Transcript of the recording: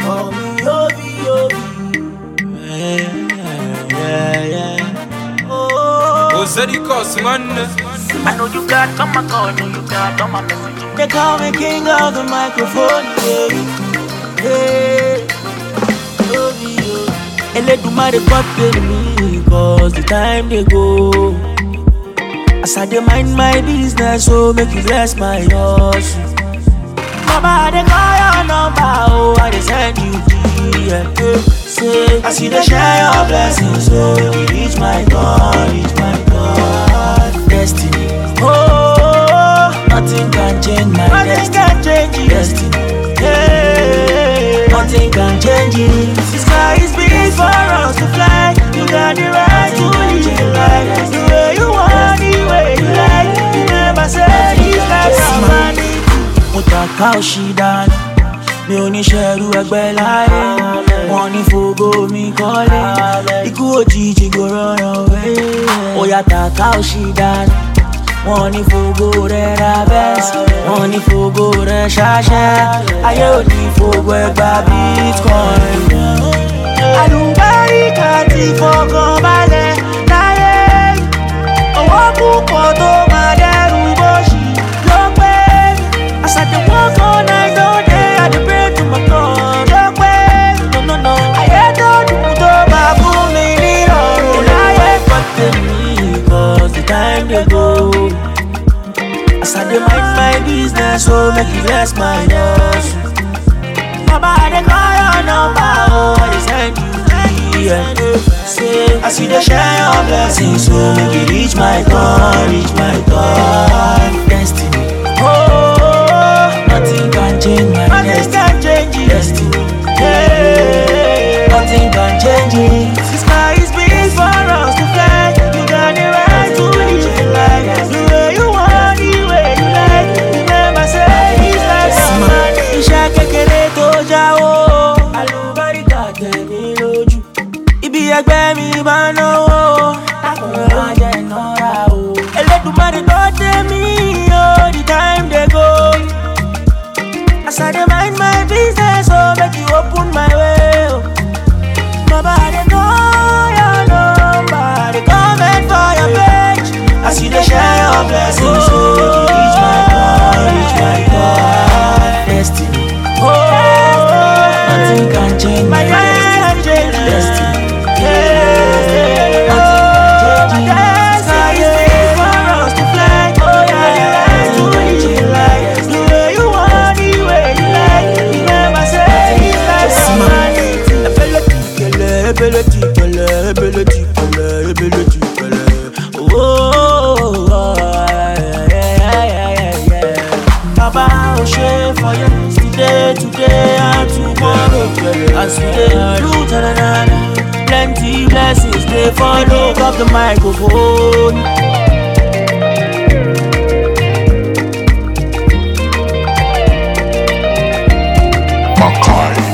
call me Obi. Yeah. Oh, Ozadi Cosman. I know you got on my call, know you got on my message. they call me king of the microphone, yeah. Obi. Eledumare put me, cause the time they go. As I dey mind my business, so make you bless my hustle. Mama, they call your number, oh, I dey send you DM. Say, as you dey share your blessings, so you reach my God, destiny. Oh, nothing can change my destiny. Yeah, nothing can change it. The sky is big for us to fly. You got the right to live life the way you want, the way you like. You never said it's like somebody. Mutaka Oshidan, mi ò ní ṣẹrú ẹgbẹ́ láyé. Wọ́n ní fògo mi kọ́lé. Ikú òjijì go run away. Oya Taka Oshidan, wọ́n ní fògo rẹ̀ ra vẹ́sì. Wọ́n ní fògo rẹ̀ ṣáṣẹ́. Ayé ò ní fògo ẹgbà Bitcoin. Àlùbáríkà ti fọkàn balẹ̀ láyé. Owó púpọ̀ tó máa dẹ́rù bóṣì ló pé. As I dey walk all night, all day, I dey pray to my God. Ló pé, no. Ayé tó dùn tó bá fún mi ní ọ̀run láyé. But me, cause the time dey go. As I dey mind my business, so make you bless my hustle. Baba, they call your number, oh, I dey send you DM. Say, as you dey share your blessings, so make you reach my God, destiny. Oh, nothing can change my destiny. Yeah, nothing can change it. The sky is big for us to fly. You got the right to live life the way you want, the way you like. You never say it's like somebody. Iṣẹ́ kékeré tó jáwó, àlùbáríkà tẹ̀ mí lójú. Ibi ẹgbẹ́ mi máa náwó, lákùnrin máa jẹ́ ìnára o. Elédùmarè tó dé mí, oh, the time they go. As I dey mind my business, oh, make you open my way, oh. Baba, they call your number, they comment for your page. As you dey share your blessings, so make you reach my God, destiny. Oh, nothing can change my destiny. Yeah, nothing can change it. Sky is big for us to fly. Oh yeah, to live life the way you want, the way you like. You never say it's like somebody. Ability. Oh, yeah. Baba, I'll share for you today and tomorrow. As we do, plenty blessings they follow up the microphone. Makai.